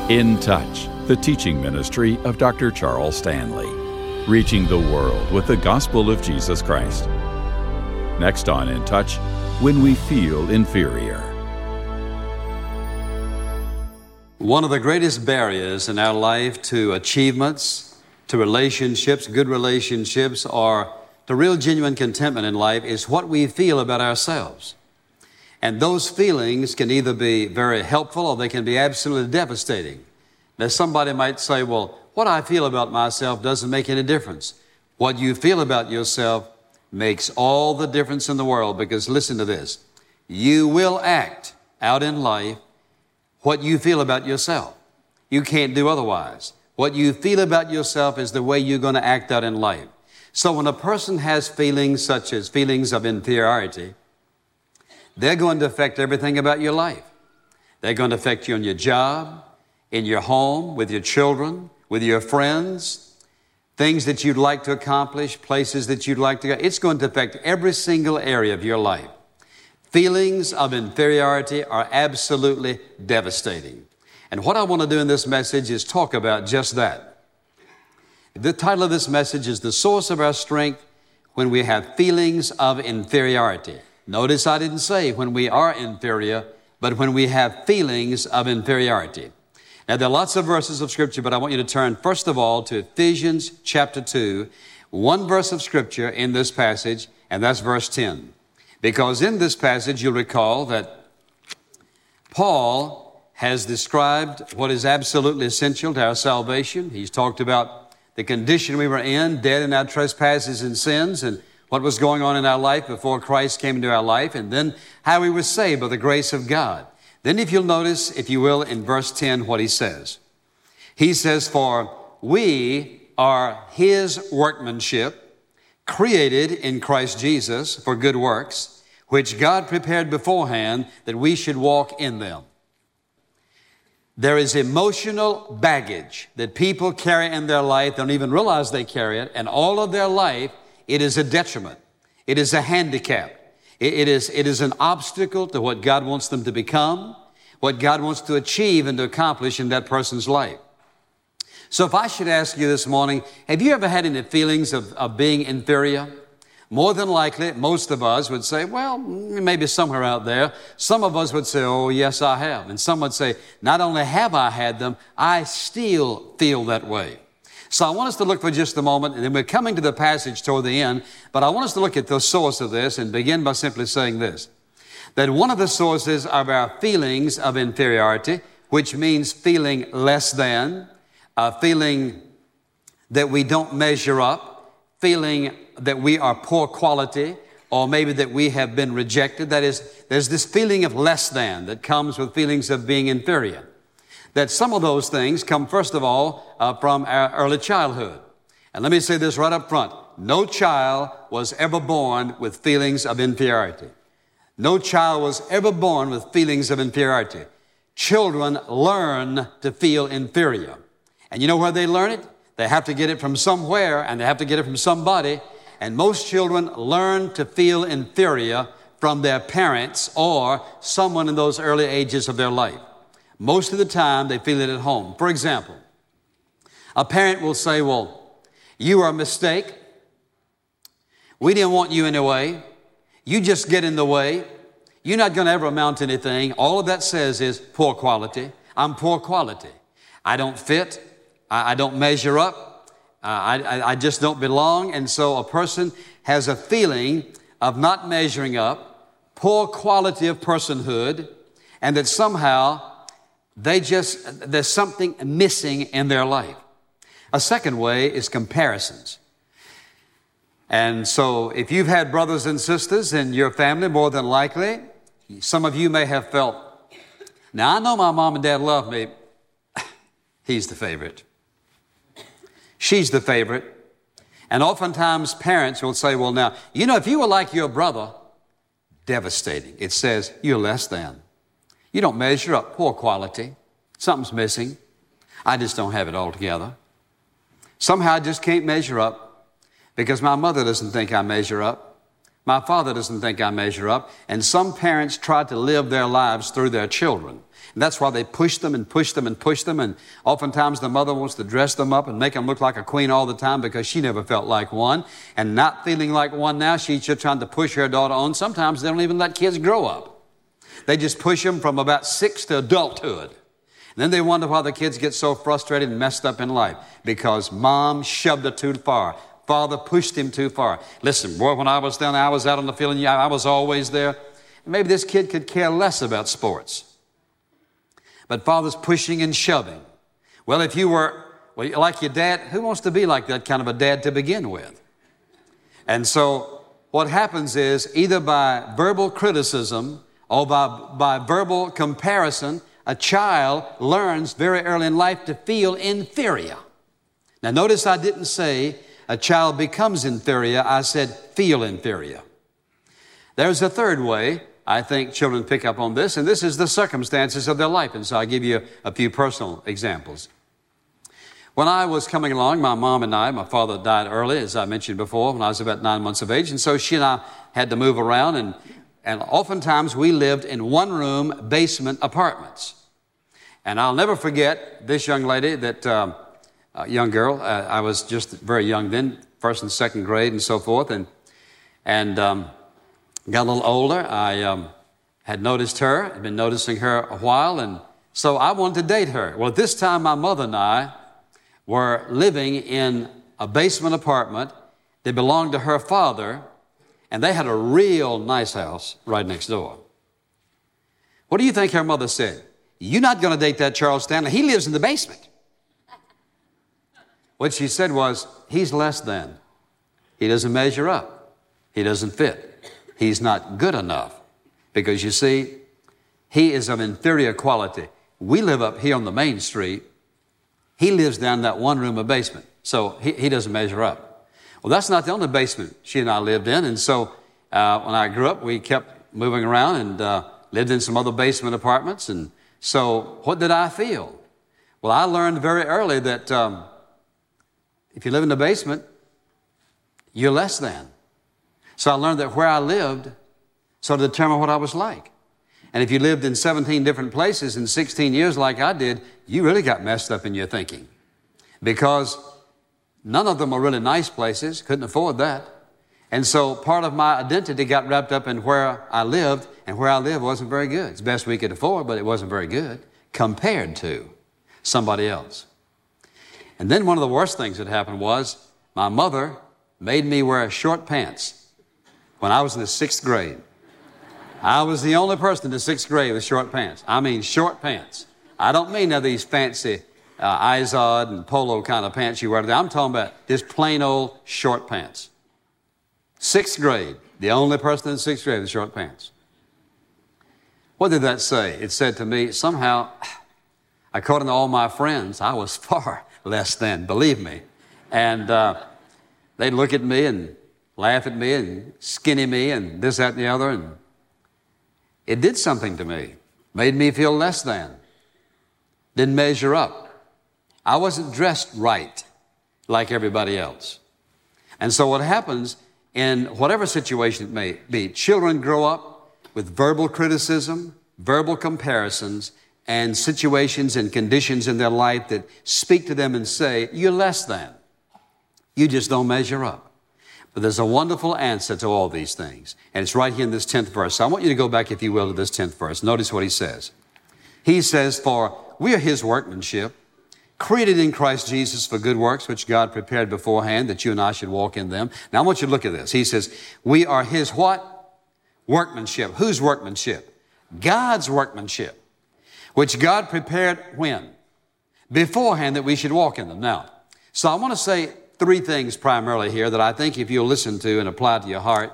In Touch, the teaching ministry of Dr. Charles Stanley, reaching the world with the gospel of Jesus Christ. Next on In Touch, when we feel inferior. One of the greatest barriers in our life to achievements, to relationships, good relationships, or to real genuine contentment in life is what we feel about ourselves. And those feelings can either be very helpful or they can be absolutely devastating. Now, somebody might say, well, what I feel about myself doesn't make any difference. What you feel about yourself makes all the difference in the world, because listen to this. You will act out in life what you feel about yourself. You can't do otherwise. What you feel about yourself is the way you're going to act out in life. So when a person has feelings such as feelings of inferiority, they're going to affect everything about your life. They're going to affect you on your job, in your home, with your children, with your friends, things that you'd like to accomplish, places that you'd like to go. It's going to affect every single area of your life. Feelings of inferiority are absolutely devastating. And what I want to do in this message is talk about just that. The title of this message is The Source of Our Strength When We Have Feelings of Inferiority. Notice I didn't say when we are inferior, but when we have feelings of inferiority. Now, there are lots of verses of Scripture, but I want you to turn, first of all, to Ephesians chapter 2, one verse of Scripture in this passage, and that's verse 10. Because in this passage, you'll recall that Paul has described what is absolutely essential to our salvation. He's talked about the condition we were in, dead in our trespasses and sins, and what was going on in our life before Christ came into our life, and then how we were saved by the grace of God. Then if you'll notice, if you will, in verse 10, what he says. He says, for we are His workmanship, created in Christ Jesus for good works, which God prepared beforehand that we should walk in them. There is emotional baggage that people carry in their life. They don't even realize they carry it, and all of their life, it is a detriment. It is a handicap. It is an obstacle to what God wants them to become, what God wants to achieve and to accomplish in that person's life. So if I should ask you this morning, have you ever had any feelings of being inferior? More than likely, most of us would say, well, maybe somewhere out there. Some of us would say, oh, yes, I have. And some would say, not only have I had them, I still feel that way. So I want us to look for just a moment, and then we're coming to the passage toward the end, but I want us to look at the source of this and begin by simply saying this, that one of the sources of our feelings of inferiority, which means feeling less than, feeling that we don't measure up, feeling that we are poor quality, or maybe that we have been rejected. That is, there's this feeling of less than that comes with feelings of being inferior. That some of those things come, first of all, from our early childhood. And let me say this right up front. No child was ever born with feelings of inferiority. No child was ever born with feelings of inferiority. Children learn to feel inferior. And you know where they learn it? They have to get it from somewhere, and they have to get it from somebody. And most children learn to feel inferior from their parents or someone in those early ages of their life. Most of the time, they feel it at home. For example, a parent will say, well, you are a mistake. We didn't want you anyway. You just get in the way. You're not going to ever amount to anything. All of that says is poor quality. I'm poor quality. I don't fit. I don't measure up. I just don't belong. And so a person has a feeling of not measuring up, poor quality of personhood, and that somehow there's something missing in their life. A second way is comparisons. And so if you've had brothers and sisters in your family, more than likely, some of you may have felt, now I know my mom and dad love me. He's the favorite. She's the favorite. And oftentimes parents will say, well, now, you know, if you were like your brother, devastating. It says you're less than. You don't measure up, poor quality. Something's missing. I just don't have it all together. Somehow I just can't measure up because my mother doesn't think I measure up. My father doesn't think I measure up. And some parents try to live their lives through their children. And that's why they push them and push them and push them. And oftentimes the mother wants to dress them up and make them look like a queen all the time because she never felt like one. And not feeling like one now, she's just trying to push her daughter on. Sometimes they don't even let kids grow up. They just push them from about 6 to adulthood. And then they wonder why the kids get so frustrated and messed up in life. Because mom shoved it too far. Father pushed him too far. Listen, boy, when I was down, I was out on the field, and I was always there. Maybe this kid could care less about sports. But father's pushing and shoving. Well, if you were like your dad, who wants to be like that kind of a dad to begin with? And so what happens is either by verbal criticism or by verbal comparison, a child learns very early in life to feel inferior. Now, notice I didn't say a child becomes inferior. I said feel inferior. There's a third way I think children pick up on this, and this is the circumstances of their life. And so I'll give you a few personal examples. When I was coming along, my mom and I, my father died early, as I mentioned before, when I was about 9 months of age. And so she and I had to move around, and oftentimes we lived in one-room basement apartments. And I'll never forget this young lady young girl. I was just very young then, first and second grade and so forth. And got a little older. I had noticed her, had been noticing her a while, and so I wanted to date her. Well, at this time, my mother and I were living in a basement apartment that belonged to her father, and they had a real nice house right next door. What do you think her mother said? You're not going to date that Charles Stanley. He lives in the basement. What she said was, he's less than. He doesn't measure up. He doesn't fit. He's not good enough. Because you see, he is of inferior quality. We live up here on the main street. He lives down that one-room basement. So he doesn't measure up. Well, that's not the only basement she and I lived in. And so when I grew up, we kept moving around and lived in some other basement apartments. And so what did I feel? Well, I learned very early that if you live in the basement, you're less than. So I learned that where I lived sort of determined what I was like. And if you lived in 17 different places in 16 years like I did, you really got messed up in your thinking. Because none of them were really nice places, couldn't afford that. And so part of my identity got wrapped up in where I lived, and where I lived wasn't very good. It's the best we could afford, but it wasn't very good compared to somebody else. And then one of the worst things that happened was my mother made me wear short pants when I was in the 6th grade. I was the only person in the 6th grade with short pants. I mean short pants. I don't mean now these fancy Izod and polo kind of pants you wear today. I'm talking about just plain old short pants. 6th grade, the only person in the 6th grade with short pants. What did that say? It said to me, somehow, according to all my friends, I was far less than, believe me. And they'd look at me and laugh at me and skinny me and this, that, and the other. And it did something to me. Made me feel less than. Didn't measure up. I wasn't dressed right like everybody else. And so what happens in whatever situation it may be, children grow up with verbal criticism, verbal comparisons, and situations and conditions in their life that speak to them and say, you're less than. You just don't measure up. But there's a wonderful answer to all these things. And it's right here in this 10th verse. So I want you to go back, if you will, to this 10th verse. Notice what he says. He says, for we are his workmanship, created in Christ Jesus for good works, which God prepared beforehand that you and I should walk in them. Now I want you to look at this. He says, we are his what? Workmanship. Whose workmanship? God's workmanship, which God prepared when? Beforehand that we should walk in them. Now, so I want to say 3 things primarily here that I think if you'll listen to and apply to your heart,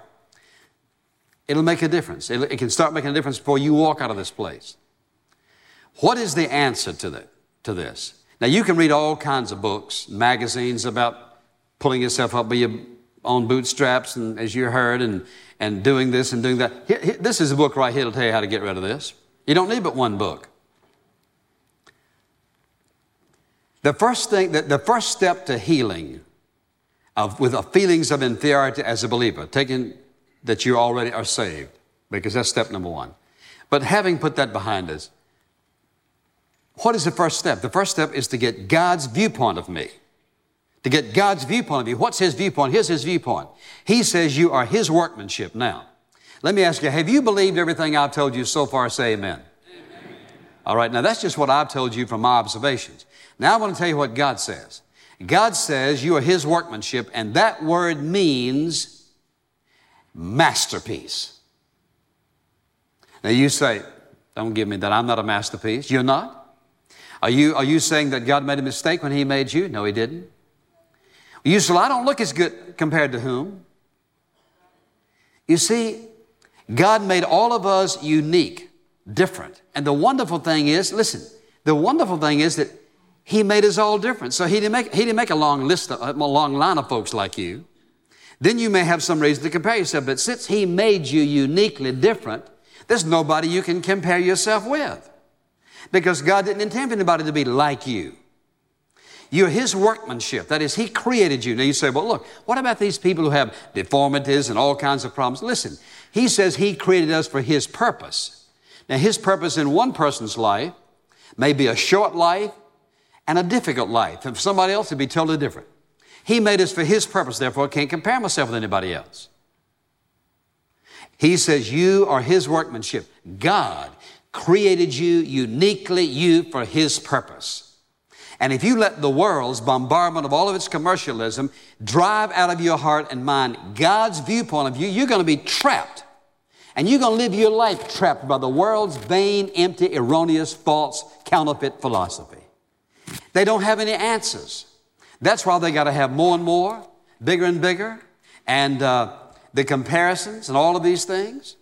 it'll make a difference. It can start making a difference before you walk out of this place. What is the answer to this? Now, you can read all kinds of books, magazines about pulling yourself up by your own bootstraps, and as you heard, and doing this and doing that. This is a book right here to tell you how to get rid of this. You don't need but one book. The first step to healing with the feelings of inferiority as a believer, taking that you already are saved, because that's step number one. But having put that behind us, what is the first step? The first step is to get God's viewpoint of me. To get God's viewpoint of you. What's His viewpoint? Here's His viewpoint. He says you are His workmanship. Now, let me ask you, have you believed everything I've told you so far? Say amen. Amen. All right, now that's just what I've told you from my observations. Now I want to tell you what God says. God says you are His workmanship, and that word means masterpiece. Now you say, don't give me that. I'm not a masterpiece. You're not? Are you saying that God made a mistake when He made you? No, He didn't. You say, well, I don't look as good compared to whom? You see, God made all of us unique, different. And the wonderful thing is, listen, the wonderful thing is that He made us all different. So He didn't make a long line of folks like you. Then you may have some reason to compare yourself. But since He made you uniquely different, there's nobody you can compare yourself with. Because God didn't intend for anybody to be like you. You're His workmanship. That is, He created you. Now you say, well, look, what about these people who have deformities and all kinds of problems? Listen, He says He created us for His purpose. Now, His purpose in one person's life may be a short life and a difficult life. And for somebody else, it'd be totally different. He made us for His purpose. Therefore, I can't compare myself with anybody else. He says you are His workmanship. God created you uniquely, you for His purpose. And if you let the world's bombardment of all of its commercialism drive out of your heart and mind God's viewpoint of you, you're going to be trapped. And you're going to live your life trapped by the world's vain, empty, erroneous, false, counterfeit philosophy. They don't have any answers. That's why they got to have more and more, bigger and bigger, and the comparisons and all of these things.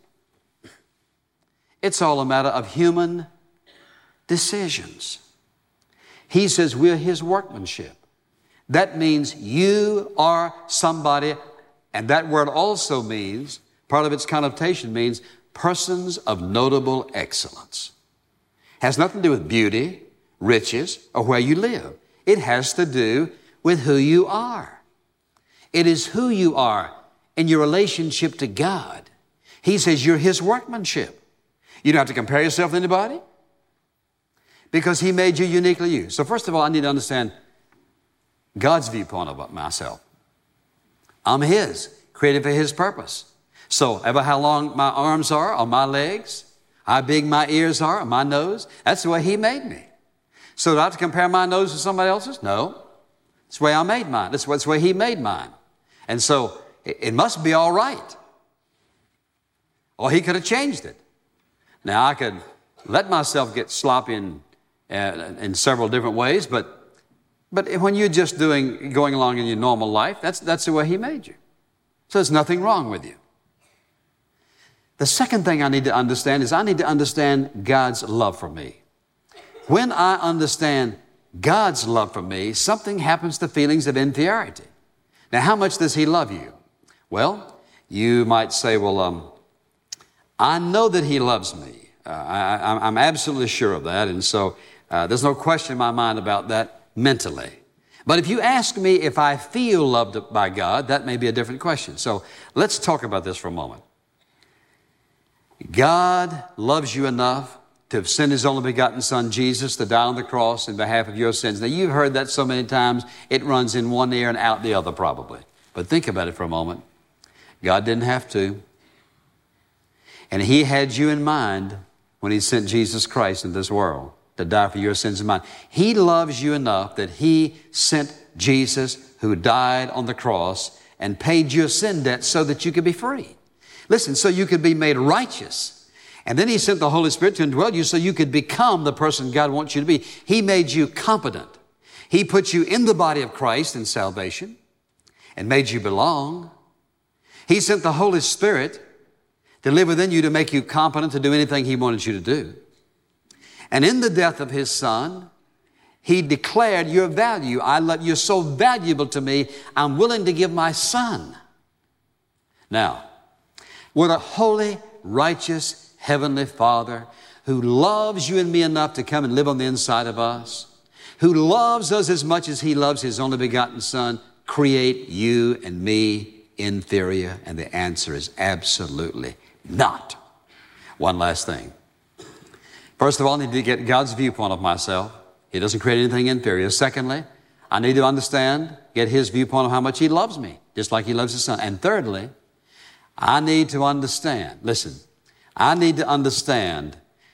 It's all a matter of human decisions. He says we're His workmanship. That means you are somebody, and that word also means, part of its connotation means persons of notable excellence. Has nothing to do with beauty, riches, or where you live. It has to do with who you are. It is who you are in your relationship to God. He says you're His workmanship. You don't have to compare yourself to anybody because He made you uniquely you. So first of all, I need to understand God's viewpoint of myself. I'm His, created for His purpose. So ever how long my arms are or my legs, how big my ears are or my nose, that's the way He made me. So do I have to compare my nose to somebody else's? No. That's the way I made mine. That's the way He made mine. And so it must be all right. Or He could have changed it. Now, I could let myself get sloppy in several different ways, but when you're just going along in your normal life, that's the way He made you. So there's nothing wrong with you. The second thing I need to understand is I need to understand God's love for me. When I understand God's love for me, something happens to feelings of inferiority. Now, how much does He love you? Well, you might say, well, I know that He loves me. I'm absolutely sure of that. And so there's no question in my mind about that mentally. But if you ask me if I feel loved by God, that may be a different question. So let's talk about this for a moment. God loves you enough to have sent His only begotten Son, Jesus, to die on the cross in behalf of your sins. Now, you've heard that so many times, it runs in one ear and out the other probably. But think about it for a moment. God didn't have to. And He had you in mind when He sent Jesus Christ into this world to die for your sins and mine. He loves you enough that He sent Jesus, who died on the cross and paid your sin debt so that you could be free. Listen, so you could be made righteous. And then He sent the Holy Spirit to indwell you so you could become the person God wants you to be. He made you competent. He put you in the body of Christ in salvation and made you belong. He sent the Holy Spirit to live within you to make you competent to do anything He wanted you to do. And in the death of His Son, He declared your value. You're so valuable to me, I'm willing to give my Son. Now, what a holy, righteous, heavenly Father who loves you and me enough to come and live on the inside of us, who loves us as much as He loves His only begotten Son, create you and me inferior? And the answer is absolutely not. One last thing. First of all, I need to get God's viewpoint of myself. He doesn't create anything inferior. Secondly, I need to understand, get His viewpoint of how much He loves me, just like He loves His Son. And thirdly, I need to understand, listen, I need to understand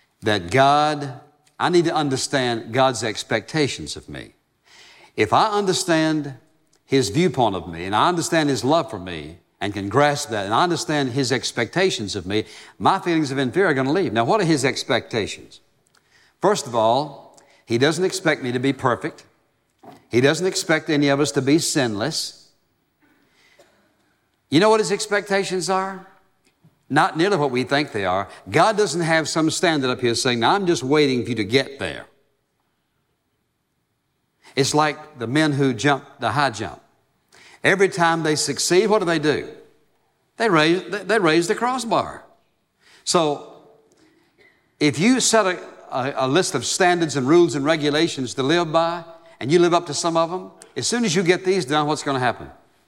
I need to understand God's expectations of me. If I understand His viewpoint of me, and I understand His love for me, and can grasp that, and I understand His expectations of me, my feelings of inferior are going to leave. Now, what are His expectations? First of all, He doesn't expect me to be perfect. He doesn't expect any of us to be sinless. You know what His expectations are? Not nearly what we think they are. God doesn't have some standard up here saying, now I'm just waiting for you to get there. It's like the men who jump the high jump. Every time they succeed, what do? They raise the crossbar. So if you set a list of standards and rules and regulations to live by, and you live up to some of them, as soon as you get these done, what's going to happen?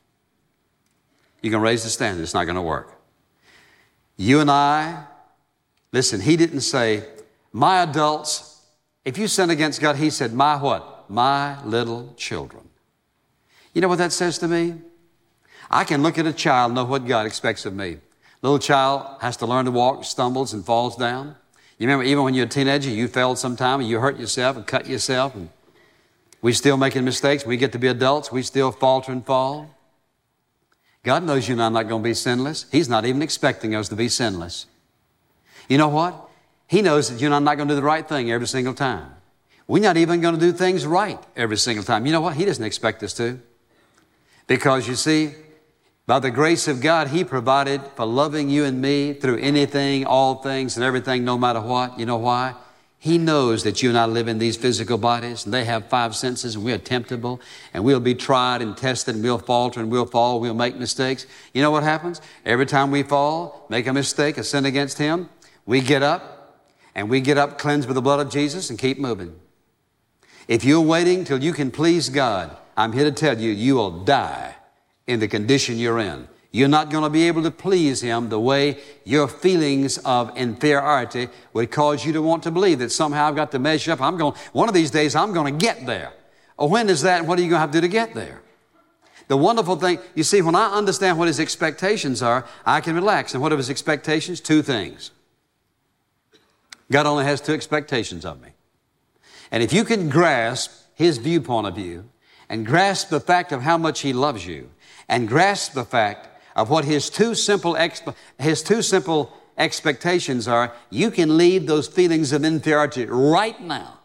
You're going to raise the standard. It's not going to work. You and I, listen, He didn't say, my adults, if you sin against God, He said, my what? My little children. You know what that says to me? I can look at a child and know what God expects of me. Little child has to learn to walk, stumbles and falls down. You remember even when you're a teenager, you failed sometime and you hurt yourself and cut yourself. And we're still making mistakes. We get to be adults. We still falter and fall. God knows you and I'm not going to be sinless. He's not even expecting us to be sinless. You know what? He knows that you and I'm not going to do the right thing every single time. We're not even going to do things right every single time. You know what? He doesn't expect us to. Because you see, by the grace of God, He provided for loving you and me through anything, all things, and everything, no matter what. You know why? He knows that you and I live in these physical bodies, and they have five senses, and we're temptable, and we'll be tried and tested, and we'll falter, and we'll fall, we'll make mistakes. You know what happens? Every time we fall, make a mistake, a sin against Him, we get up, and we get up cleansed with the blood of Jesus and keep moving. If you're waiting till you can please God, I'm here to tell you, you will die in the condition you're in. You're not going to be able to please Him the way your feelings of inferiority would cause you to want to believe that somehow I've got to measure up. One of these days I'm going to get there. Or when is that? What are you going to have to do to get there? The wonderful thing, you see, when I understand what His expectations are, I can relax. And what are His expectations? Two things. God only has two expectations of me. And if you can grasp His viewpoint of you, and grasp the fact of how much He loves you, and grasp the fact of what His two simple expectations are, you can leave those feelings of inferiority right now.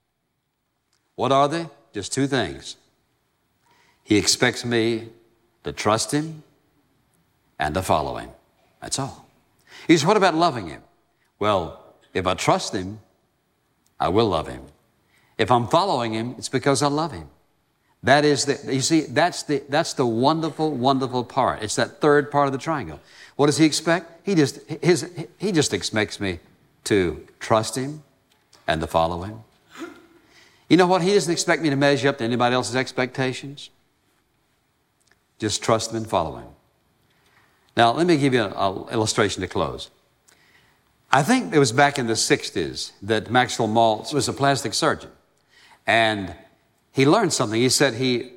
What are they? Just two things. He expects me to trust Him and to follow Him. That's all. He says, what about loving Him? Well, if I trust Him, I will love Him. If I'm following Him, it's because I love Him. That is you see, that's the wonderful, wonderful part. It's that third part of the triangle. What does He expect? He just expects me to trust Him and to follow Him. You know what? He doesn't expect me to measure up to anybody else's expectations. Just trust Him and follow Him. Now, let me give you an illustration to close. I think it was back in the 60s that Maxwell Maltz was a plastic surgeon. And he learned something. He said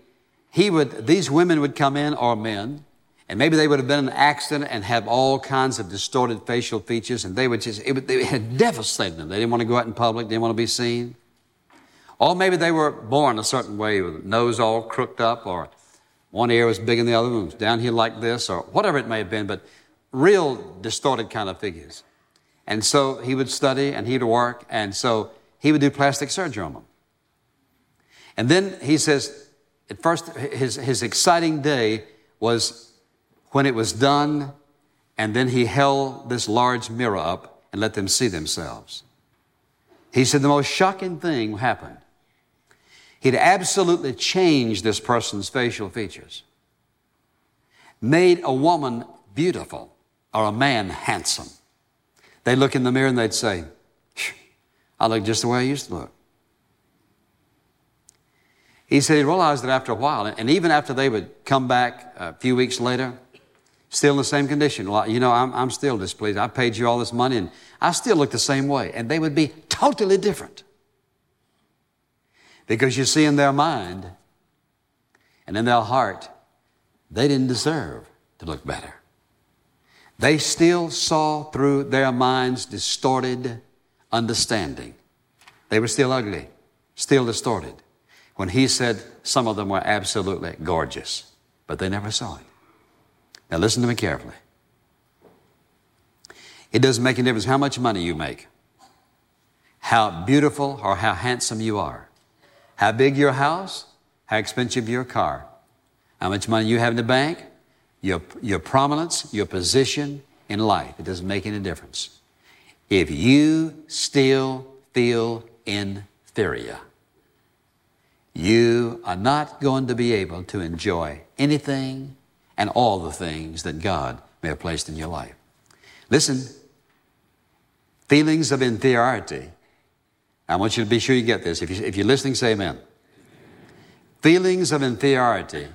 these women would come in, or men, and maybe they would have been in an accident and have all kinds of distorted facial features, and it had devastated them. They didn't want to go out in public, didn't want to be seen. Or maybe they were born a certain way, with the nose all crooked up, or one ear was bigger than the other, one was down here like this, or whatever it may have been, but real distorted kind of figures. And so he would study and he'd work, and so he would do plastic surgery on them. And then he says, at first, his exciting day was when it was done, and then he held this large mirror up and let them see themselves. He said the most shocking thing happened. He'd absolutely changed this person's facial features, made a woman beautiful or a man handsome. They'd look in the mirror and they'd say, I look just the way I used to look. He said he realized that after a while, and even after they would come back a few weeks later, Still in the same condition. Well, you know, I'm still displeased. I paid you all this money and I still look the same way. And they would be totally different. Because you see, in their mind and in their heart, they didn't deserve to look better. They still saw through their minds' distorted understanding. They were still ugly, still distorted. When he said some of them were absolutely gorgeous, but they never saw it. Now listen to me carefully. It doesn't make any difference how much money you make, how beautiful or how handsome you are, how big your house, how expensive your car, how much money you have in the bank, your prominence, your position in life. It doesn't make any difference. If you still feel inferior, you are not going to be able to enjoy anything and all the things that God may have placed in your life. Listen, feelings of inferiority, I want you to be sure you get this. If you're listening, say amen. Feelings of inferiority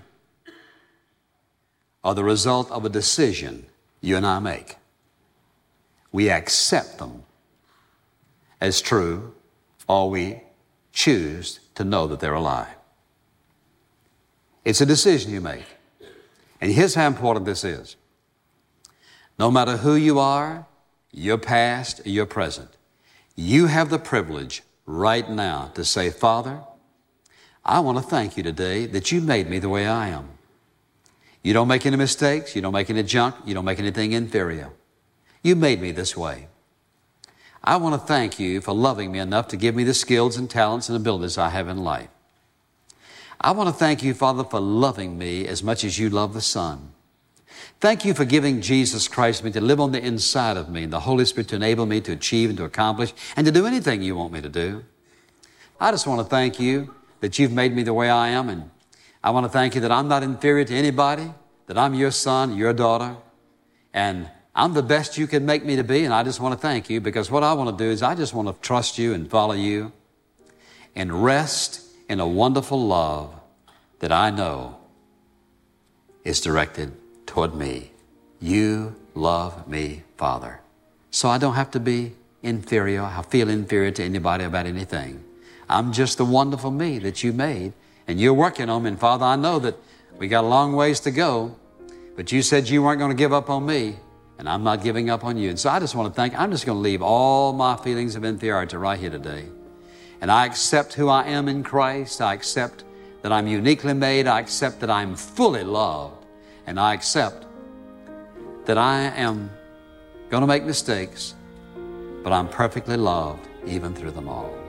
are the result of a decision you and I make. We accept them as true, or we choose to know that they're a lie. It's a decision you make. And here's how important this is. No matter who you are, your past, or your present, you have the privilege right now to say, Father, I want to thank you today that you made me the way I am. You don't make any mistakes. You don't make any junk. You don't make anything inferior. You made me this way. I want to thank you for loving me enough to give me the skills and talents and abilities I have in life. I want to thank you, Father, for loving me as much as you love the Son. Thank you for giving Jesus Christ me to live on the inside of me and the Holy Spirit to enable me to achieve and to accomplish and to do anything you want me to do. I just want to thank you that you've made me the way I am, and I want to thank you that I'm not inferior to anybody, that I'm your son, your daughter, and I'm the best you can make me to be, and I just want to thank you because what I want to do is I just want to trust you and follow you and rest in a wonderful love that I know is directed toward me. You love me, Father. So I don't have to be inferior. I feel inferior to anybody about anything. I'm just the wonderful me that you made, and you're working on me. And Father, I know that we got a long ways to go, but you said you weren't going to give up on me, and I'm not giving up on you. And so I just want to thank you. I'm just going to leave all my feelings of inferiority right here today. And I accept who I am in Christ. I accept that I'm uniquely made. I accept that I'm fully loved. And I accept that I am going to make mistakes, but I'm perfectly loved even through them all.